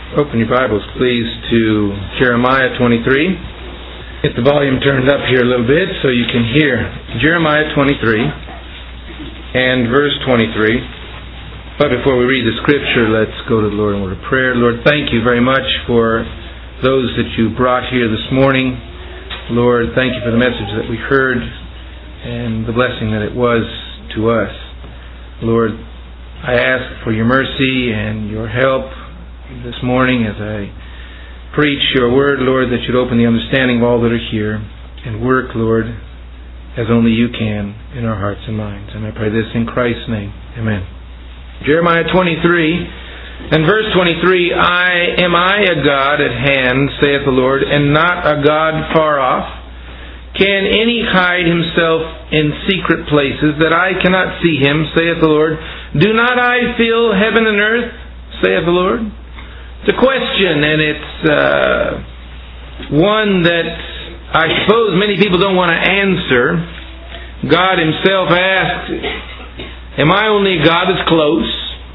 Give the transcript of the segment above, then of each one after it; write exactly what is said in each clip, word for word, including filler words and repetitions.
Open your Bibles, please, to Jeremiah twenty-three. Get the volume turned up here a little bit so you can hear. Jeremiah twenty-three and verse twenty-three. But before we read the Scripture, let's go to the Lord in word of prayer. Lord, thank you very much for those that you brought here this morning. Lord, thank you for the message that we heard and the blessing that it was to us. Lord, I ask for your mercy and your help this morning as I preach your word, Lord, that you'd open the understanding of all that are here and work, Lord, as only you can in our hearts and minds. And I pray this in Christ's name. Amen. Jeremiah twenty-three and verse twenty-three, I am I a God at hand, saith the Lord, and not a God far off? Can any hide himself in secret places, that I cannot see him, saith the Lord? Do not I fill heaven and earth, saith the Lord? It's a question, and it's uh, one that I suppose many people don't want to answer. God Himself asked, am I only a God that's close?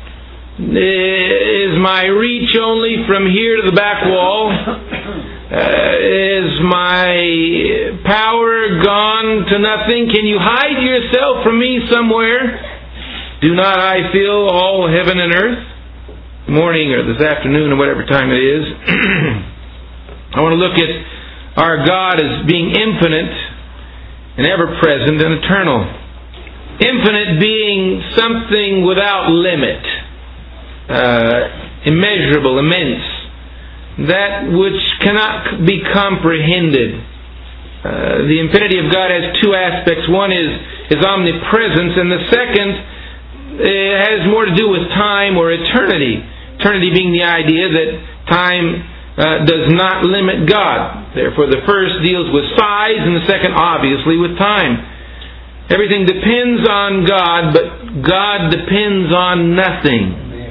Is my reach only from here to the back wall? Uh, is my power gone to nothing? Can you hide yourself from me somewhere? Do not I fill all heaven and earth? Morning or this afternoon or whatever time it is. I want to look at our God as being infinite and ever-present and eternal. Infinite being something without limit, uh, immeasurable, immense, that which cannot be comprehended. Uh, the infinity of God has two aspects. One is His omnipresence, and the second it has more to do with time or eternity. Eternity being the idea that time uh, does not limit God. Therefore, the first deals with size, and the second, obviously, with time. Everything depends on God, but God depends on nothing.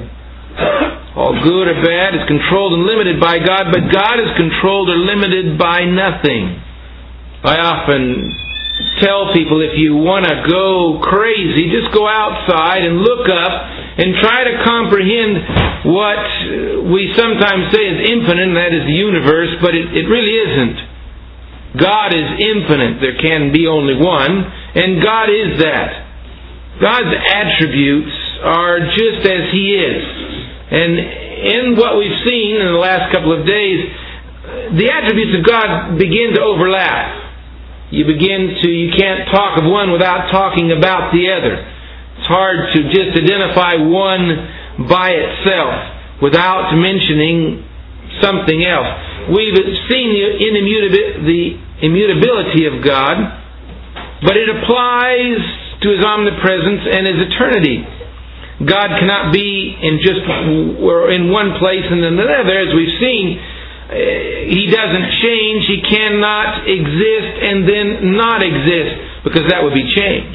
All good or bad is controlled and limited by God, but God is controlled or limited by nothing. I often tell people, if you want to go crazy, just go outside and look up and try to comprehend what we sometimes say is infinite, and that is the universe, but it, it really isn't. God is infinite. There can be only one, and God is that. God's attributes are just as He is. And in what we've seen in the last couple of days, the attributes of God begin to overlap. You begin to, you can't talk of one without talking about the other. It's hard to just identify one by itself without mentioning something else. We've seen the immutability of God, but it applies to His omnipresence and His eternity. God cannot be in just or in one place and then another, as we've seen. He doesn't change. He cannot exist and then not exist, because that would be change.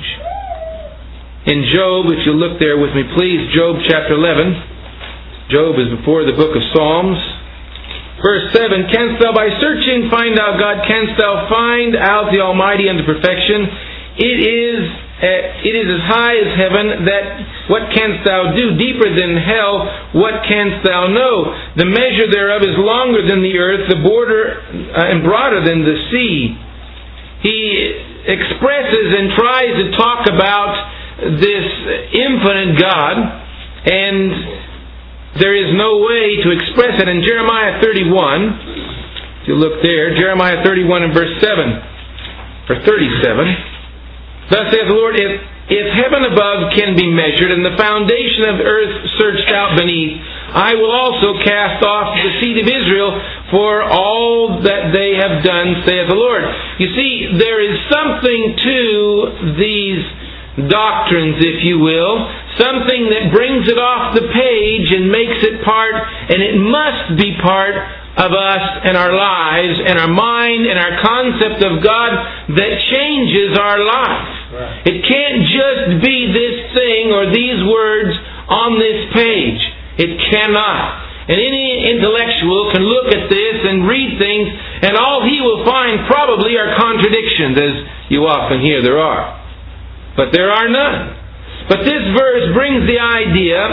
In Job, if you look there with me, please, Job chapter eleven. Job is before the book of Psalms. Verse seven, canst thou by searching find out God? Canst thou find out the Almighty unto perfection? It is uh, it is as high as heaven, that what canst thou do? Deeper than hell, what canst thou know? The measure thereof is longer than the earth, the border uh, and broader than the sea. He expresses and tries to talk about this infinite God, and there is no way to express it. In Jeremiah thirty-one, if you look there, Jeremiah thirty-one and verse seven, or thirty-seven, thus saith the Lord, if, if heaven above can be measured, and the foundation of the earth searched out beneath, I will also cast off the seed of Israel for all that they have done, saith the Lord. You see, there is something to these doctrines, if you will, something that brings it off the page and makes it part, and it must be part of us and our lives and our mind and our concept of God that changes our life. Right. It can't just be this thing or these words on this page. It cannot. And any intellectual can look at this and read things, and all he will find probably are contradictions, as you often hear there are. But there are none. But this verse brings the idea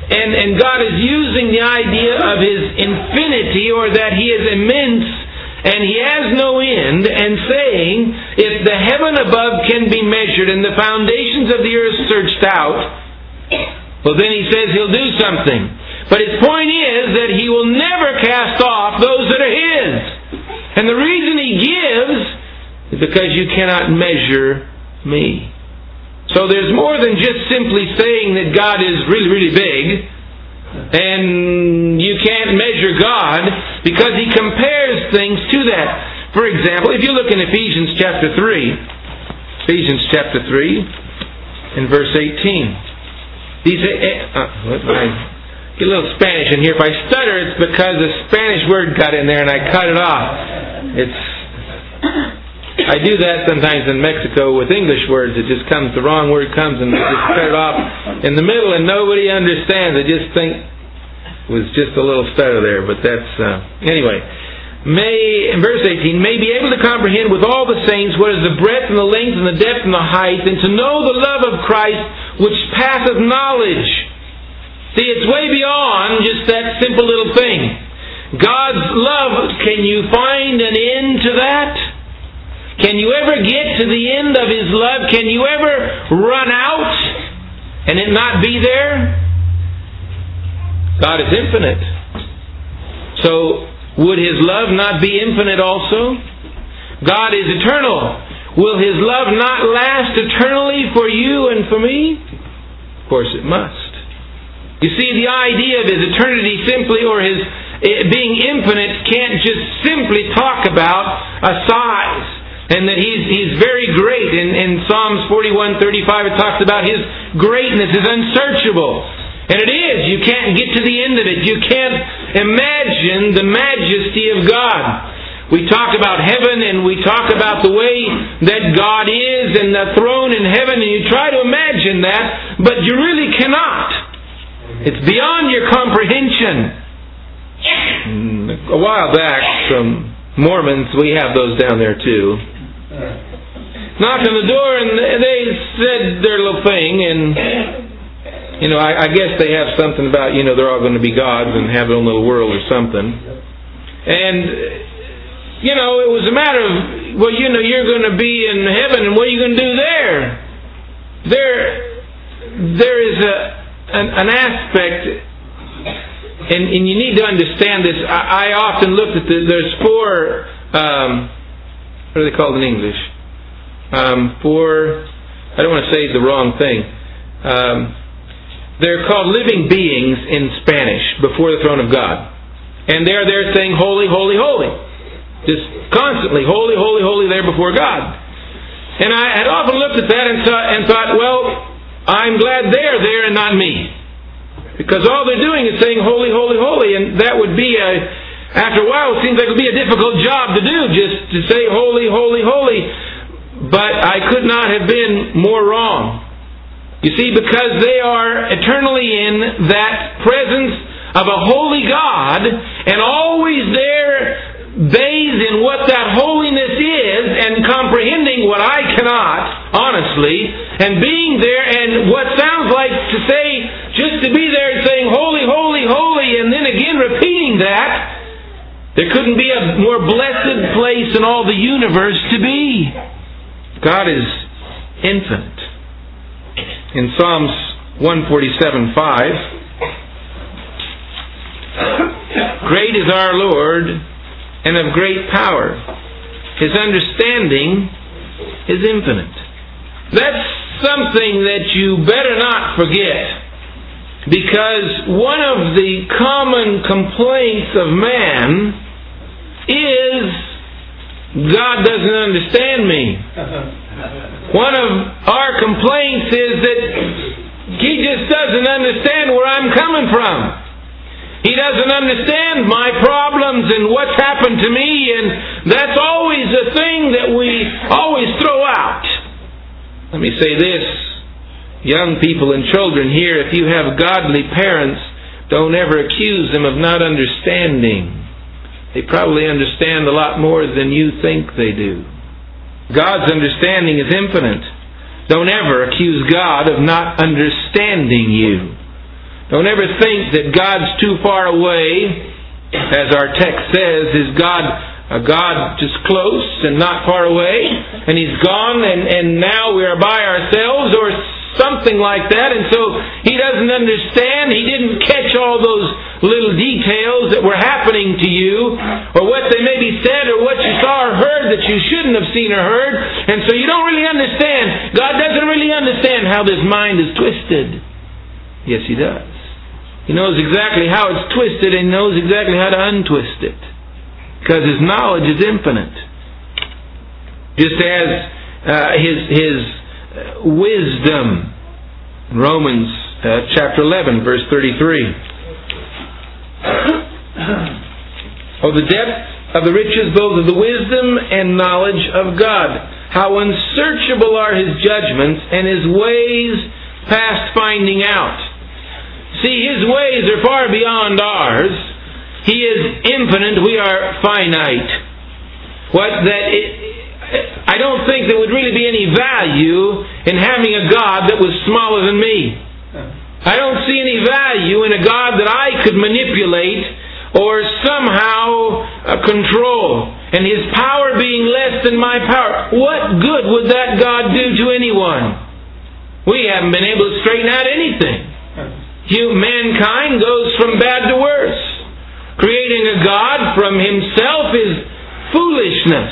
And, and God is using the idea of His infinity, or that He is immense and He has no end, and saying, if the heaven above can be measured and the foundations of the earth searched out, well then He says He'll do something. But His point is that He will never cast off those that are His. And the reason He gives is because you cannot measure me. So there's more than just simply saying that God is really, really big, and you can't measure God, because He compares things to that. For example, if you look in Ephesians chapter three, Ephesians chapter three, in verse eighteen. These, uh, what, I get a little Spanish in here. If I stutter, it's because a Spanish word got in there and I cut it off. It's... I do that sometimes in Mexico with English words. It just comes, the wrong word comes and I just cut it off in the middle and nobody understands. They just think it was just a little stutter there, but that's, uh, anyway. May, in verse eighteen, may be able to comprehend with all the saints what is the breadth and the length and the depth and the height, and to know the love of Christ which passeth knowledge. See, it's way beyond just that simple little thing. God's love, can you find an end to that? Can you ever get to the end of His love? Can you ever run out and it not be there? God is infinite. So, would His love not be infinite also? God is eternal. Will His love not last eternally for you and for me? Of course it must. You see, the idea of His eternity simply, or His being infinite, can't just simply talk about a size. And that He's He's very great. In, in Psalms forty-one thirty-five it talks about His greatness is unsearchable. And it is. You can't get to the end of it. You can't imagine the majesty of God. We talk about heaven and we talk about the way that God is and the throne in heaven, and you try to imagine that, but you really cannot. It's beyond your comprehension. A while back, some Mormons, we have those down there too, knocked on the door and they said their little thing, and you know, I, I guess they have something about, you know, they're all going to be gods and have their own little world or something. And you know, it was a matter of, well, you know, you're going to be in heaven, and what are you going to do there? There, there is a an, an aspect, and, and you need to understand this. I, I often looked at the, there's four. Um, What are they called in English? Um, for, I don't want to say the wrong thing. Um, they're called living beings in Spanish before the throne of God. And they're there saying, holy, holy, holy. Just constantly, holy, holy, holy there before God. And I had often looked at that and thought, and thought, well, I'm glad they're there and not me. Because all they're doing is saying, holy, holy, holy. And that would be a... After a while, it seems like it would be a difficult job to do, just to say holy, holy, holy. But I could not have been more wrong. You see, because they are eternally in that presence of a holy God, and always there, bathed in what that holiness is, and comprehending what I cannot, honestly, and being there, and what sounds like to say, just to be there and saying holy, holy, holy, and then again repeating that. There couldn't be a more blessed place in all the universe to be. God is infinite. In Psalms one forty-seven five, great is our Lord, and of great power. His understanding is infinite. That's something that you better not forget. Because one of the common complaints of man is, God doesn't understand me. One of our complaints is that He just doesn't understand where I'm coming from. He doesn't understand my problems and what's happened to me, and that's always a thing that we always throw out. Let me say this, young people and children here, if you have godly parents, don't ever accuse them of not understanding. They probably understand a lot more than you think they do. God's understanding is infinite. Don't ever accuse God of not understanding you. Don't ever think that God's too far away. As our text says, is God a God just close and not far away? And He's gone and, and now we are by ourselves, or something like that. And so He doesn't understand. He didn't catch all those little details that were happening to you, or what they maybe said, or what you saw or heard that you shouldn't have seen or heard. And so you don't really understand. God doesn't really understand how this mind is twisted. Yes, He does. He knows exactly how it's twisted, and knows exactly how to untwist it. Because His knowledge is infinite. Just as uh, His His wisdom. Romans uh, chapter eleven, verse thirty-three. Oh, the depth of the riches both of the wisdom and knowledge of God. How unsearchable are His judgments, and His ways past finding out. See, His ways are far beyond ours. He is infinite. We are finite. What that it, I don't think there would really be any value in having a God that was smaller than me. I don't see any value in a God that I could manipulate or somehow uh, control. And His power being less than my power. What good would that God do to anyone? We haven't been able to straighten out anything. Mankind goes from bad to worse. Creating a God from Himself is foolishness.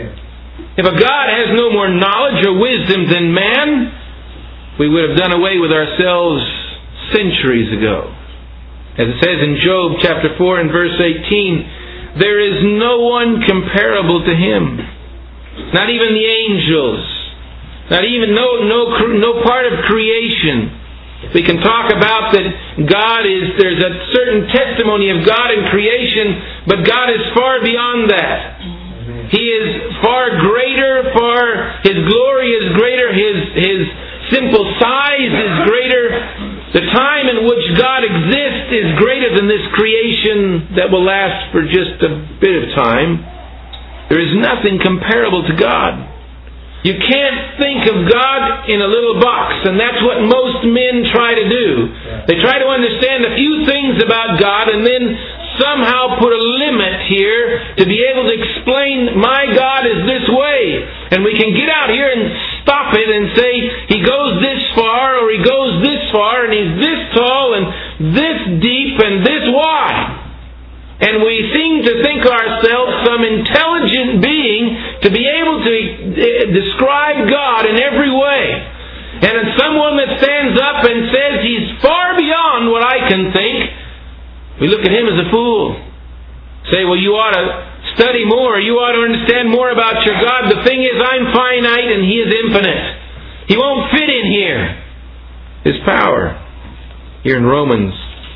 If a God has no more knowledge or wisdom than man, we would have done away with ourselves centuries ago. As it says in Job chapter four and verse eighteen, there is no one comparable to Him. Not even the angels. Not even no no no part of creation. We can talk about that God is, there's a certain testimony of God in creation, but God is far beyond that. He is far greater, far, His glory is greater, His, His simple size is greater. The time in which God exists is greater than this creation that will last for just a bit of time. There is nothing comparable to God. You can't think of God in a little box, and that's what most men try to do. They try to understand a few things about God and then somehow put a limit here to be able to explain, my God is this way. And we can get out here and stop it and say, He goes this far, or He goes this far, and He's this tall, and this deep, and this wide. And we seem to think ourselves some intelligent being to be able to describe God in every way. And someone that stands up and says He's far beyond what I can think, we look at him as a fool. Say, well, you ought to study more. You ought to understand more about your God. The thing is, I'm finite and He is infinite. He won't fit in here. His power. Here in Romans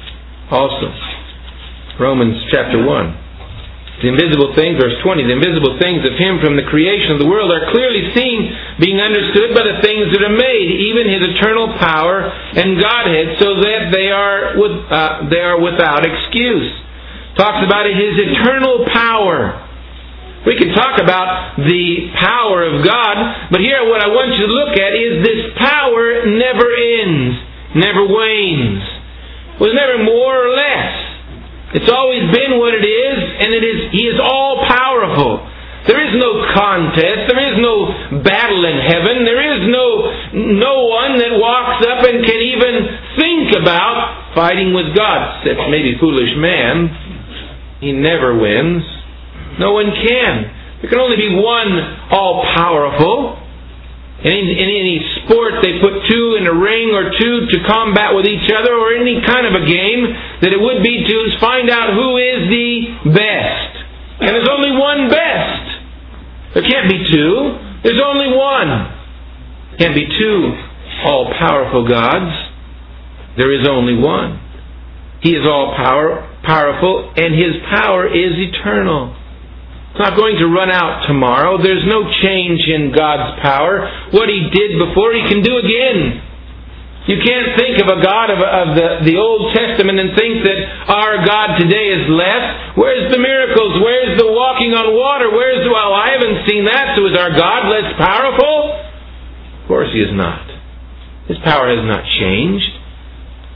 also. Romans chapter one. The invisible things, verse twenty, the invisible things of Him from the creation of the world are clearly seen, being understood by the things that are made, even His eternal power and Godhead, so that they are with, uh, they are without excuse. Talks about His eternal power. We can talk about the power of God, but here what I want you to look at is this power never ends, never wanes. It was never more or less. It's always been what it is, and it is He is all powerful. There is no contest. There is no battle in heaven. There is no no one that walks up and can even think about fighting with God, except maybe foolish man. He never wins. No one can. There can only be one all-powerful. In, in any sport, they put two in a ring or two to combat with each other, or any kind of a game, that it would be to find out who is the best. And there's only one best. There can't be two. There's only one. There can't be two all-powerful gods. There is only one. He is all power, powerful, and His power is eternal. It's not going to run out tomorrow. There's no change in God's power. What He did before, He can do again. You can't think of a God of, of the, the Old Testament and think that our God today is less. Where's the miracles? Where's the walking on water? Where's the... Well, I haven't seen that, so is our God less powerful? Of course He is not. His power has not changed.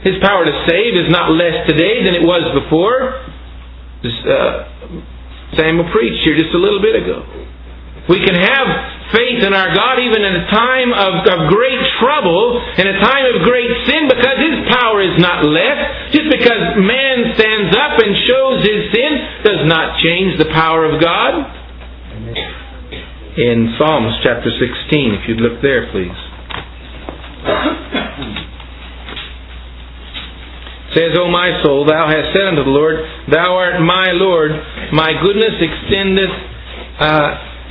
His power to save is not less today than it was before. Just, uh, Samuel preached here just a little bit ago. We can have faith in our God even in a time of, of great trouble, in a time of great sin, because His power is not less. Just because man stands up and shows his sin does not change the power of God. In Psalms chapter sixteen, if you'd look there, please. Says, O my soul, thou hast said unto the Lord, Thou art my Lord, my goodness extendeth, uh,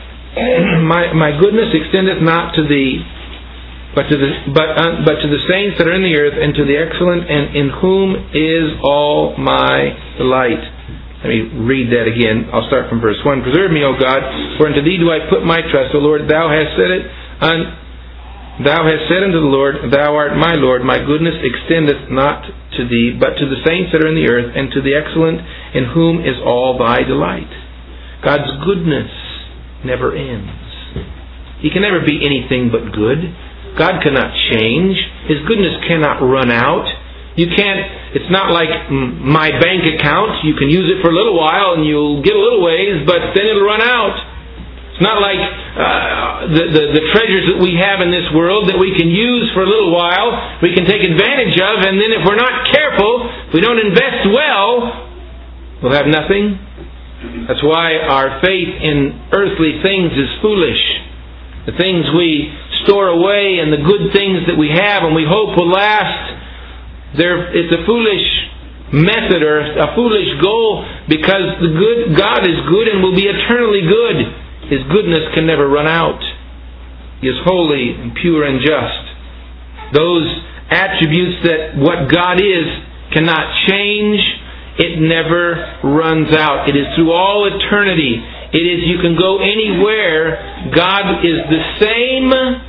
my my goodness extendeth not to thee, but to the but uh, but to the saints that are in the earth, and to the excellent, and in whom is all my delight. Let me read that again. I'll start from verse one. Preserve me, O God, for unto thee do I put my trust. O Lord, thou hast said it. Un- Thou hast said unto the Lord, Thou art my Lord, my goodness extendeth not to thee, but to the saints that are in the earth, and to the excellent, in whom is all thy delight. God's goodness never ends. He can never be anything but good. God cannot change. His goodness cannot run out. You can't, it's not like my bank account. You can use it for a little while and you'll get a little ways, but then it'll run out. It's not like uh, the, the, the treasures that we have in this world that we can use for a little while, we can take advantage of, and then if we're not careful, if we don't invest well, we'll have nothing. That's why our faith in earthly things is foolish. The things we store away and the good things that we have and we hope will last, they're, it's a foolish method or a foolish goal, because the good God is good and will be eternally good. His goodness can never run out. He is holy and pure and just. Those attributes that what God is cannot change. It never runs out. It is through all eternity. It is, you can go anywhere. God is the same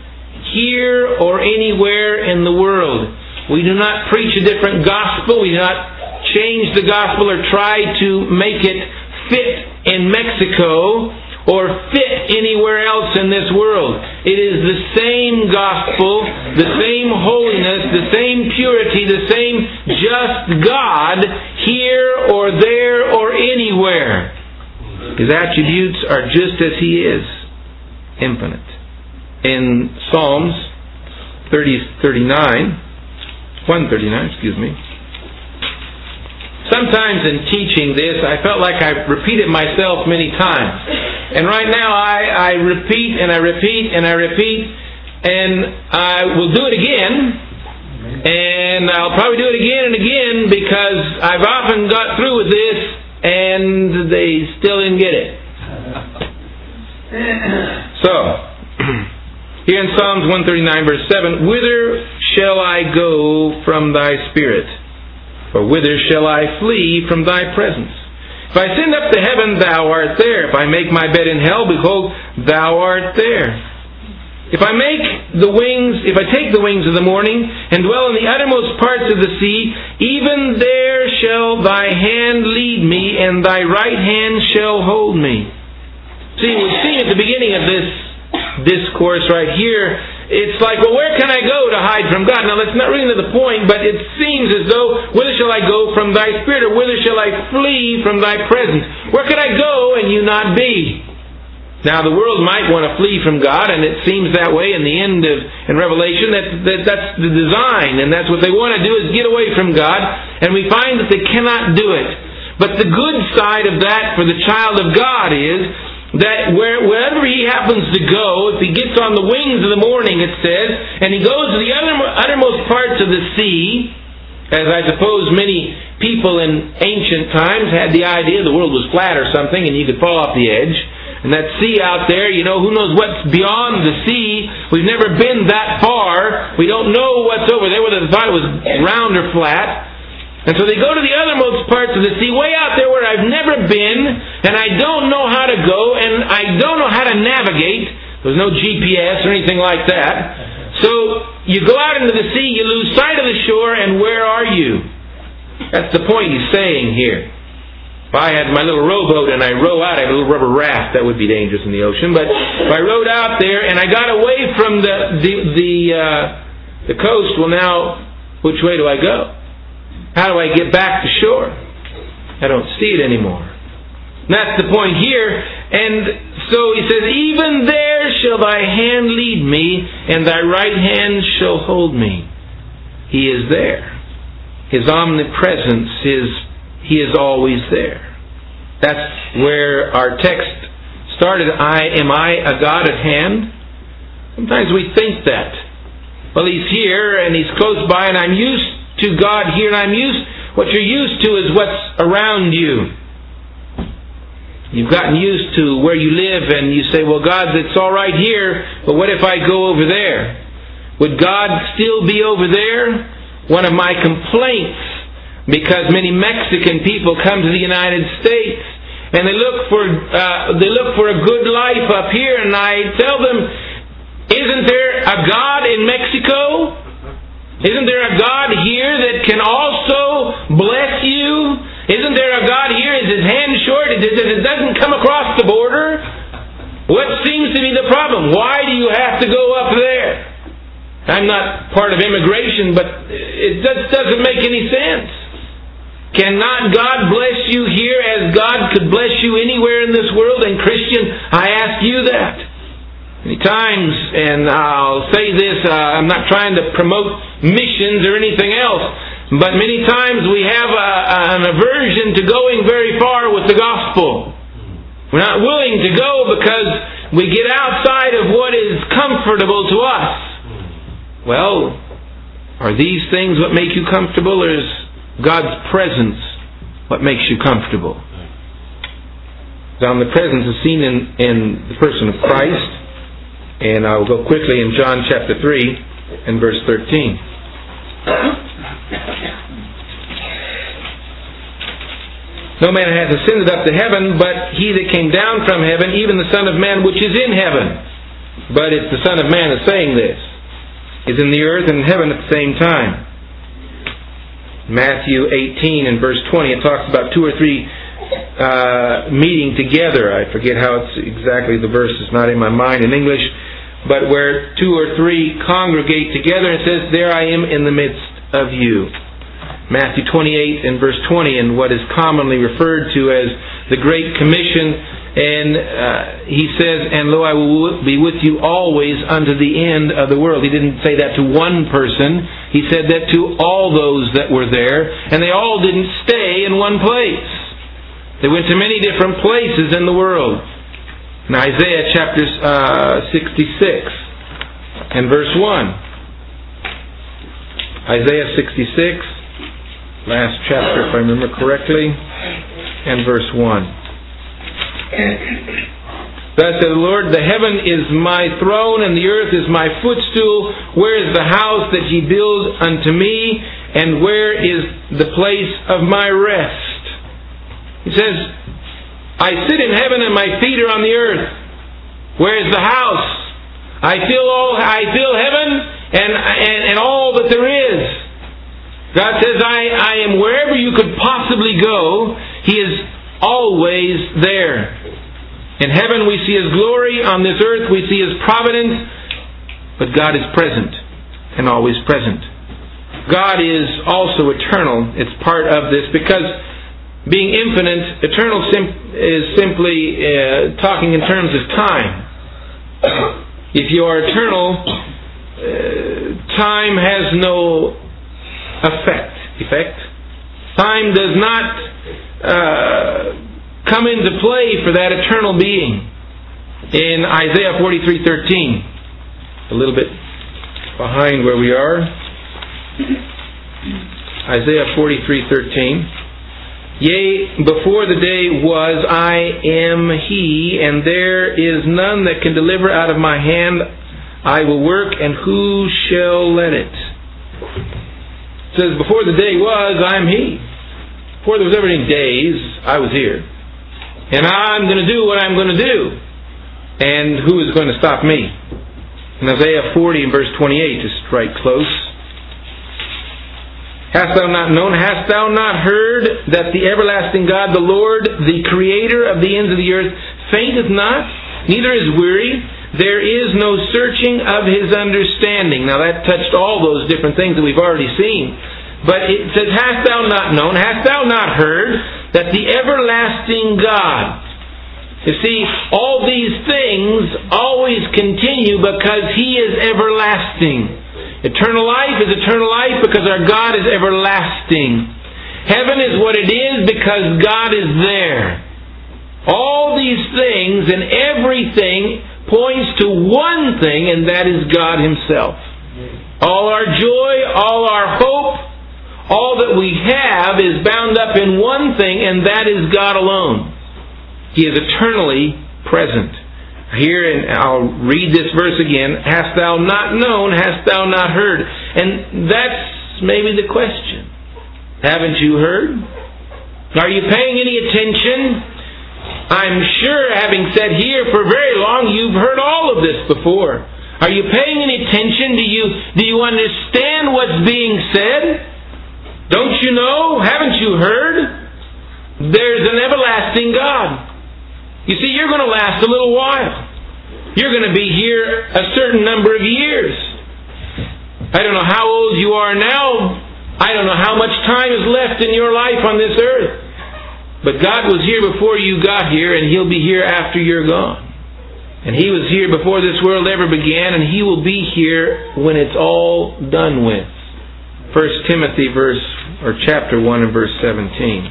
here or anywhere in the world. We do not preach a different gospel. We do not change the gospel or try to make it fit in Mexico or fit anywhere else in this world. It is the same gospel, the same holiness, the same purity, the same just God here or there or anywhere. His attributes are just as He is, infinite. In Psalms thirty, thirty-nine, one thirty-nine, excuse me. Sometimes in teaching this, I felt like I repeated myself many times. And right now I, I repeat and I repeat and I repeat, and I will do it again. And I'll probably do it again and again, because I've often got through with this and they still didn't get it. So, here in Psalms one thirty-nine verse seven, Whither shall I go from thy spirit? Or whither shall I flee from thy presence? If I ascend up to heaven, thou art there. If I make my bed in hell, behold, thou art there. If I make the wings, if I take the wings of the morning and dwell in the uttermost parts of the sea, even there shall thy hand lead me, and thy right hand shall hold me. See, we've seen at the beginning of this discourse right here, it's like, well, where can I go to hide from God? Now, that's not really the point, but it seems as though, whither shall I go from thy spirit, or whither shall I flee from thy presence? Where can I go and you not be? Now, the world might want to flee from God, and it seems that way in the end of in Revelation. That, that that's the design, and that's what they want to do, is get away from God, and we find that they cannot do it. But the good side of that for the child of God is that where, wherever he happens to go, if he gets on the wings of the morning, it says, and he goes to the uttermost parts of the sea, as I suppose many people in ancient times had the idea the world was flat or something and you could fall off the edge. And that sea out there, you know, who knows what's beyond the sea? We've never been that far. We don't know what's over there, whether they thought it was round or flat. And so they go to the othermost parts of the sea, way out there where I've never been, and I don't know how to go, and I don't know how to navigate. There's no G P S or anything like that. So you go out into the sea, you lose sight of the shore, and where are you? That's the point he's saying here. If I had my little rowboat and I row out, I have a little rubber raft, that would be dangerous in the ocean. But if I rowed out there and I got away from the the the, uh, the coast, well now, which way do I go? How do I get back to shore? I don't see it anymore. And that's the point here. And so he says, even there shall thy hand lead me, and thy right hand shall hold me. He is there. His omnipresence, His, He is always there. That's where our text started. I am I a God at hand? Sometimes we think that. Well, He's here and He's close by, and I'm used to God here, and I'm used. What you're used to is what's around you. You've gotten used to where you live, and you say, well, God, it's all right here, but what if I go over there? Would God still be over there? One of my complaints, because many Mexican people come to the United States, and they look for uh, they look for a good life up here, and I tell them, isn't there a God in Mexico? Isn't there a God here that can also bless you? Isn't there a God here? Is His hand short? It doesn't come across the border? What seems to be the problem? Why do you have to go up there? I'm not part of immigration, but it just doesn't make any sense. Cannot God bless you here as God could bless you anywhere in this world? And Christian, I ask you that. Many times, and I'll say this, uh, I'm not trying to promote missions or anything else, but many times we have a, an aversion to going very far with the gospel. We're not willing to go because we get outside of what is comfortable to us. Well, are these things what make you comfortable, or is God's presence what makes you comfortable? Now, the presence is seen in, in the person of Christ. And I will go quickly in John chapter three and verse thirteen. No man hath ascended up to heaven, but He that came down from heaven, even the Son of Man which is in heaven. But it's the Son of Man that's saying this. Is in the earth and in heaven at the same time. Matthew eighteen and verse twenty, it talks about two or three uh, meeting together. I forget how it's exactly, the verse is not in my mind in English, but where two or three congregate together, it says, there I am in the midst of you. Matthew twenty-eight and verse twenty, and what is commonly referred to as the Great Commission. And uh, He says, and lo, I will be with you always unto the end of the world. He didn't say that to one person. He said that to all those that were there. And they all didn't stay in one place. They went to many different places in the world. In Isaiah chapter uh, sixty-six and verse one. Isaiah sixty-six, last chapter if I remember correctly, and verse one. Thus said the Lord, the heaven is my throne, and the earth is my footstool. Where is the house that ye build unto me? And where is the place of my rest? He says, I sit in heaven and my feet are on the earth. Where is the house? I feel all I feel heaven and, and, and all that there is. God says, I, I am wherever you could possibly go. He is always there. In heaven we see His glory. On this earth we see His providence. But God is present and always present. God is also eternal. It's part of this because being infinite, eternal sim- is simply uh, talking in terms of time. If you are eternal, uh, time has no effect. Effect. Time does not uh, come into play for that eternal being. In Isaiah forty-three thirteen, a little bit behind where we are. Isaiah forty-three thirteen. Yea, before the day was, I am He, and there is none that can deliver out of my hand. I will work, and who shall let it? It says, before the day was, I am He. Before there was ever any days, I was here. And I'm going to do what I'm going to do. And who is going to stop me? In Isaiah forty and verse twenty-eight, just right close. Hast thou not known, hast thou not heard that the everlasting God, the Lord, the Creator of the ends of the earth, fainteth not, neither is weary? There is no searching of His understanding. Now that touched all those different things that we've already seen. But it says, hast thou not known, hast thou not heard, that the everlasting God... You see, all these things always continue because He is everlasting. Eternal life is eternal life because our God is everlasting. Heaven is what it is because God is there. All these things and everything points to one thing, and that is God Himself. All our joy, all our hope, all that we have is bound up in one thing, and that is God alone. He is eternally present. Here, and I'll read this verse again, hast thou not known, hast thou not heard? And that's maybe the question. Haven't you heard? Are you paying any attention? I'm sure, having sat here for very long, you've heard all of this before. Are you paying any attention? Do you, do you understand what's being said? Don't you know? Haven't you heard? There's an everlasting God. You see, you're going to last a little while. You're going to be here a certain number of years. I don't know how old you are now. I don't know how much time is left in your life on this earth. But God was here before you got here, and He'll be here after you're gone. And He was here before this world ever began, and He will be here when it's all done with. First Timothy verse or chapter one and verse seventeen.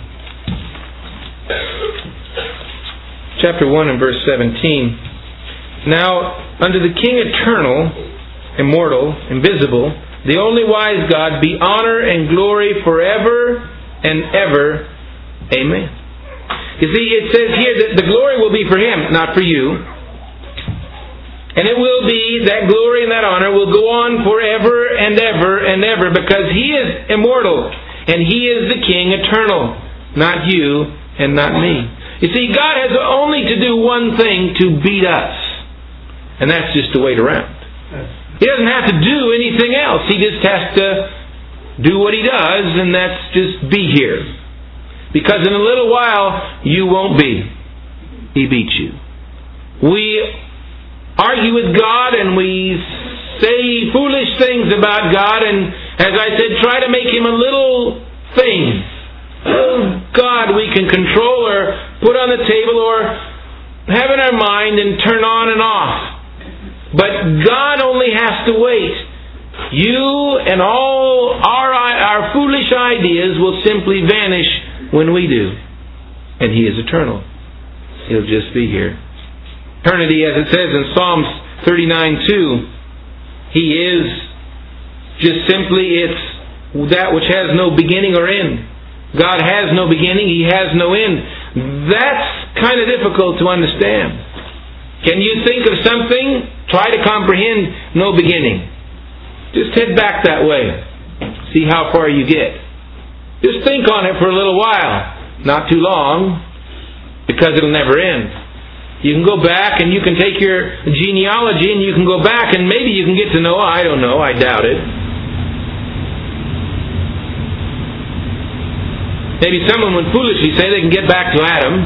Chapter one and verse seventeen. Now, unto the King eternal, immortal, invisible, the only wise God, be honor and glory forever and ever. Amen. You see, it says here that the glory will be for Him, not for you. And it will be, that glory and that honor will go on forever and ever and ever, because He is immortal and He is the King eternal, not you and not me. You see, God has only to do one thing to beat us, and that's just to wait around. He doesn't have to do anything else. He just has to do what He does, and that's just be here. Because in a little while, you won't be. He beats you. We argue with God, and we say foolish things about God, and as I said, try to make Him a little thing. Oh, God we can control or put on the table or have in our mind and turn on and off. But God only has to wait. You and all our, our foolish ideas will simply vanish when we do. And He is eternal. He'll just be here. Eternity, as it says in Psalms thirty-nine two, He is just simply, it's that which has no beginning or end. God has no beginning, He has no end. That's kind of difficult to understand. Can you think of something? Try to comprehend no beginning. Just head back that way. See how far you get. Just think on it for a little while. Not too long, because it'll never end. You can go back and you can take your genealogy and you can go back and maybe you can get to know, I don't know, I doubt it. Maybe someone would foolishly say they can get back to Adam.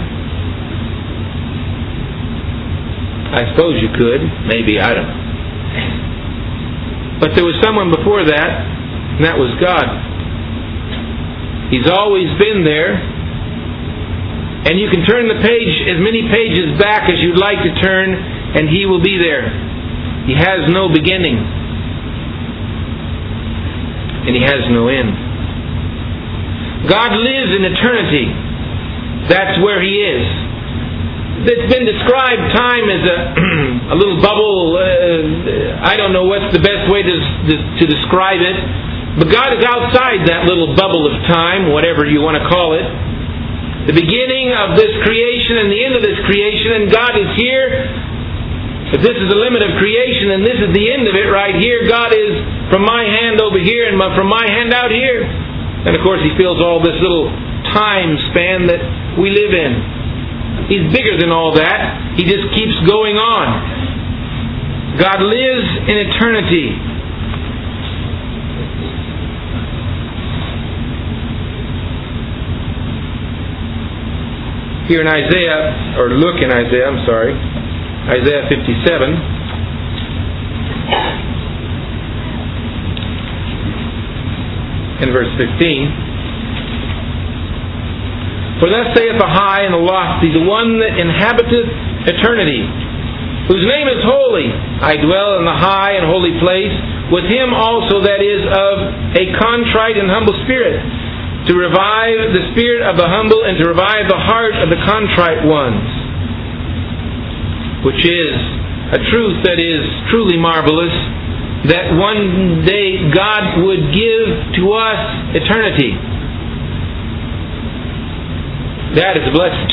I suppose you could. Maybe. I don't know. But there was someone before that, and that was God. He's always been there. And you can turn the page, as many pages back as you'd like to turn, and He will be there. He has no beginning. And He has no end. God lives in eternity. That's where He is. It's been described time as a, a little bubble. Uh, I don't know what's the best way to, to describe it. But God is outside that little bubble of time, whatever you want to call it. The beginning of this creation and the end of this creation, and God is here. If this is the limit of creation and this is the end of it right here, God is from my hand over here and from my hand out here. And of course He fills all this little time span that we live in. He's bigger than all that. He just keeps going on. God lives in eternity. Here in Isaiah, or look in Isaiah, I'm sorry, Isaiah fifty-seven. in verse fifteen. For thus saith the high and the lofty, the one that inhabiteth eternity, whose name is holy. I dwell in the high and holy place, with him also that is of a contrite and humble spirit, to revive the spirit of the humble and to revive the heart of the contrite ones. Which is a truth that is truly marvelous, that one day God would give to us eternity. That is a blessing.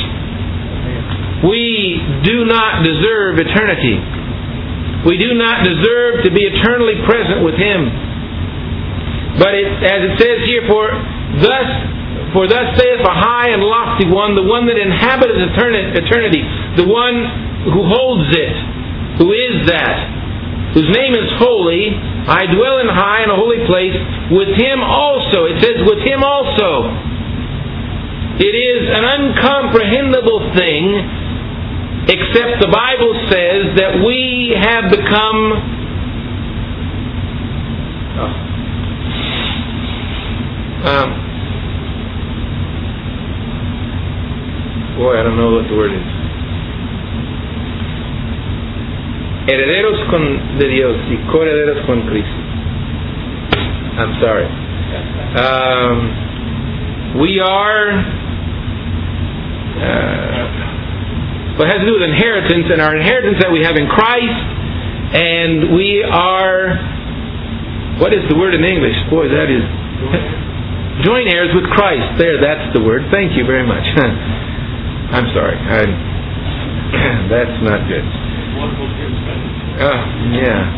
We do not deserve eternity. We do not deserve to be eternally present with Him. But it, as it says here, for thus, for thus saith the high and lofty one, the one that inhabiteth eternity, the one who holds it, who is that, whose name is holy. I dwell in high and a holy place, with Him also. It says, with Him also. It is an uncomprehendable thing, except the Bible says that we have become oh, um, boy, I don't know what the word is. Herederos con de Dios y coherederos con Cristo. I'm sorry. Um, we are Uh, well, it has to do with inheritance, and our inheritance that we have in Christ, and we are, what is the word in English? Boy, that is joint heirs with Christ. There, that's the word. Thank you very much. I'm sorry. I, that's not good. Uh, yeah.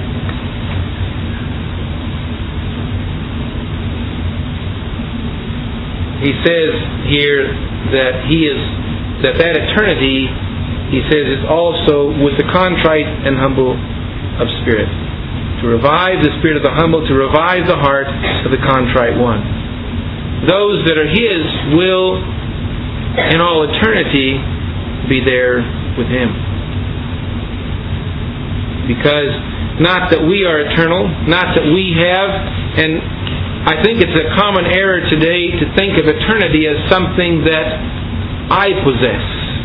He says here that he is that that eternity, he says, is also with the contrite and humble of spirit, to revive the spirit of the humble, to revive the heart of the contrite one. Those that are His will, in all eternity, be there with Him. Because not that we are eternal, not that we have, and I think it's a common error today to think of eternity as something that I possess.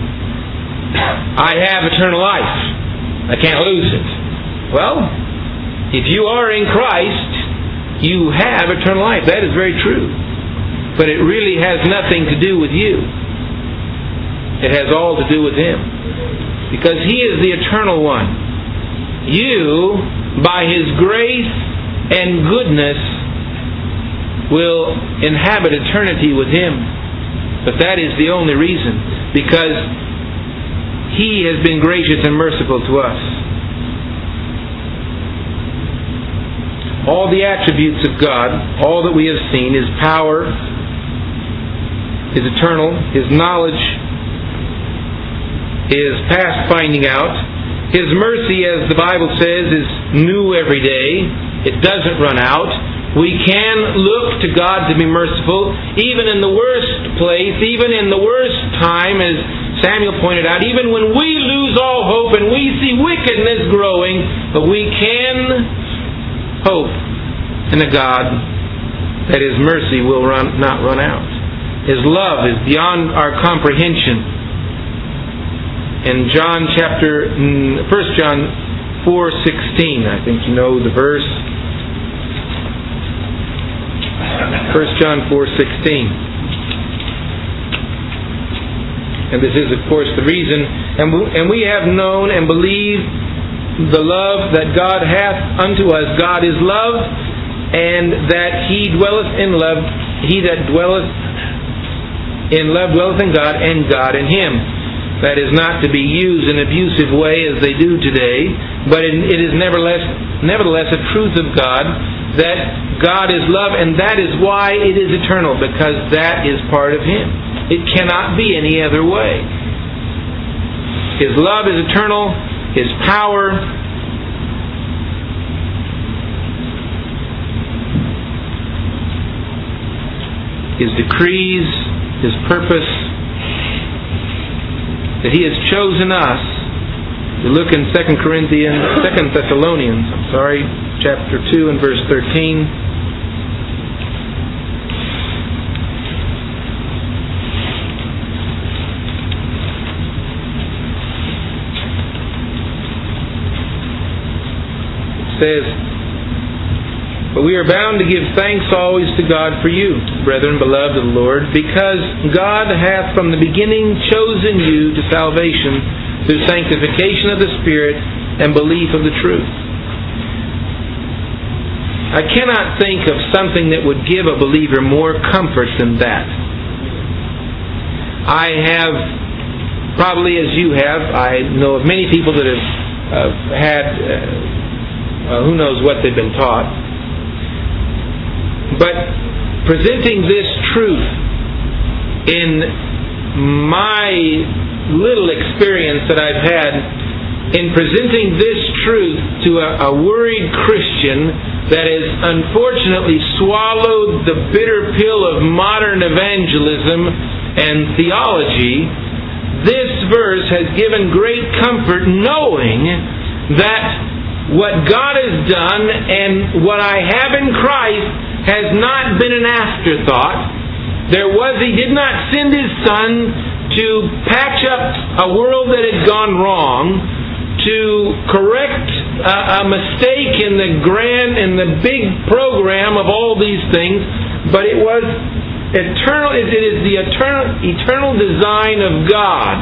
I have eternal life. I can't lose it. Well, if you are in Christ, you have eternal life. That is very true. But it really has nothing to do with you. It has all to do with Him. Because He is the eternal one. You, by His grace and goodness, will inhabit eternity with Him. But that is the only reason, because He has been gracious and merciful to us. All the attributes of God, all that we have seen, His power, His eternal, His knowledge is past finding out. His mercy, as the Bible says, is new every day. It doesn't run out. We can look to God to be merciful, even in the worst place, even in the worst time, as Samuel pointed out, even when we lose all hope and we see wickedness growing, but we can hope in a God that His mercy will run, not run out. His love is beyond our comprehension. In John chapter, First John four sixteen, I think you know the verse. First John four sixteen. And this is, of course, the reason. And we, and we have known and believed the love that God hath unto us. God is love, and that He dwelleth in love. He that dwelleth in love dwelleth in God, and God in Him. That is not to be used in an abusive way as they do today, but it is nevertheless, nevertheless a truth of God, that God is love, and that is why it is eternal, because that is part of Him. It cannot be any other way. His love is eternal. His power His decrees, His purpose, that He has chosen us. We look in Second Corinthians, Second Thessalonians, I'm sorry, chapter two and verse thirteen. says, "But we are bound to give thanks always to God for you, brethren, beloved of the Lord, because God hath from the beginning chosen you to salvation through sanctification of the Spirit and belief of the truth." I cannot think of something that would give a believer more comfort than that. I have, probably as you have, I know of many people that have uh, had, uh, uh, who knows what they've been taught. But presenting this truth in my little experience that I've had, in presenting this truth to a, a worried Christian that has unfortunately swallowed the bitter pill of modern evangelism and theology, this verse has given great comfort knowing that what God has done and what I have in Christ has not been an afterthought. There was, He did not send His Son to patch up a world that had gone wrong, to correct a, a mistake in the grand and the big program of all these things, but it was eternal. It is the eternal, eternal design of God.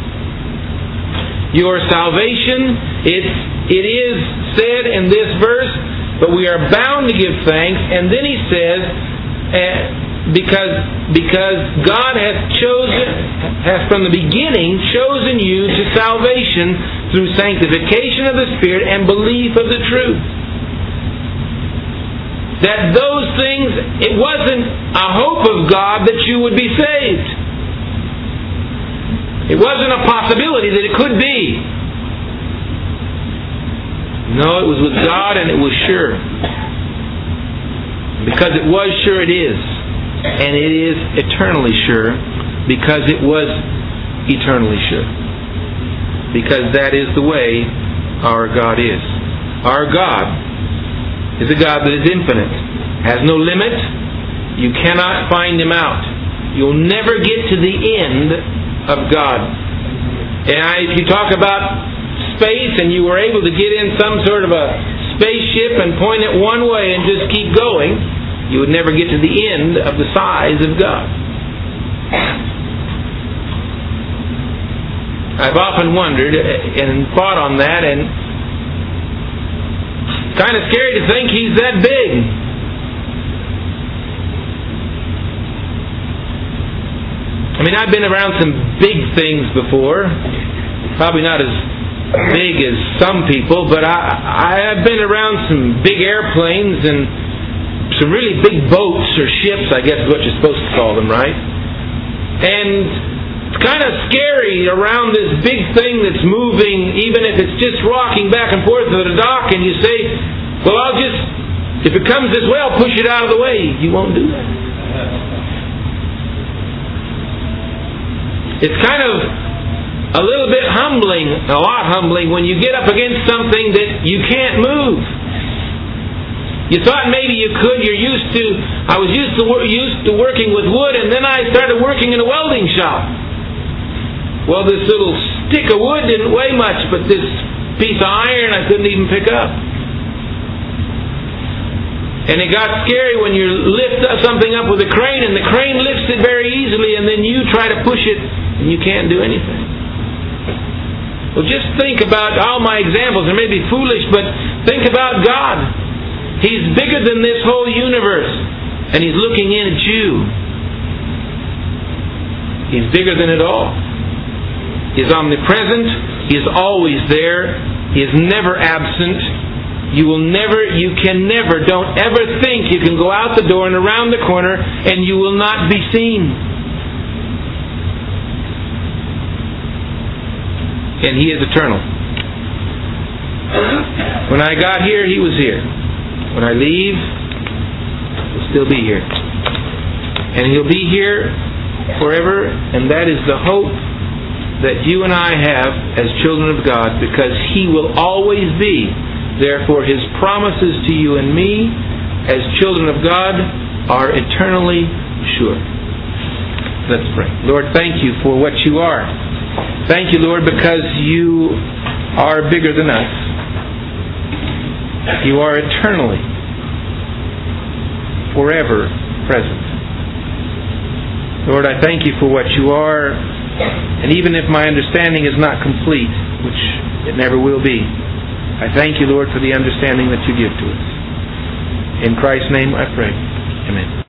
Your salvation, it, it is said in this verse, but we are bound to give thanks. And then He says, uh, because because God hath chosen, hath from the beginning chosen you to salvation through sanctification of the Spirit and belief of the truth. That those things, it wasn't a hope of God that you would be saved. It wasn't a possibility that it could be. No, it was with God and it was sure. Because it was sure, it is. And it is eternally sure because it was eternally sure. Because that is the way our God is. Our God is a God that is infinite, has no limit. You cannot find Him out. You'll never get to the end of God. And I, if you talk about space and you were able to get in some sort of a spaceship and point it one way and just keep going, you would never get to the end of the size of God. I've often wondered and thought on that, and it's kind of scary to think He's that big. I mean, I've been around some big things before. Probably not as big as some people, but I, I have been around some big airplanes and some really big boats or ships, I guess is what you're supposed to call them, right? And it's kind of scary around this big thing that's moving, even if it's just rocking back and forth to the dock, and you say, well, I'll just, if it comes this way, I'll push it out of the way. You won't do that. It's kind of a little bit humbling, a lot humbling, when you get up against something that you can't move. You thought maybe you could. You're used to. I was used to used to working with wood, and then I started working in a welding shop. Well, this little stick of wood didn't weigh much, but this piece of iron I couldn't even pick up. And it got scary when you lift something up with a crane, and the crane lifts it very easily, and then you try to push it, and you can't do anything. Well, just think about all my examples. They may be foolish, but think about God. He's bigger than this whole universe, and He's looking in at you. He's bigger than it all. He's omnipresent. He is always there. He is never absent. You will never, you can never, don't ever think you can go out the door and around the corner and you will not be seen. And He is eternal. When I got here, He was here. When I leave, He'll still be here. And He'll be here forever, and that is the hope that you and I have as children of God, because He will always be. Therefore, His promises to you and me as children of God are eternally sure. Let's pray. Lord, thank You for what You are. Thank You, Lord, because You are bigger than us. You are eternally, forever present. Lord, I thank You for what You are, and even if my understanding is not complete, which it never will be, I thank You, Lord, for the understanding that You give to us. In Christ's name I pray. Amen.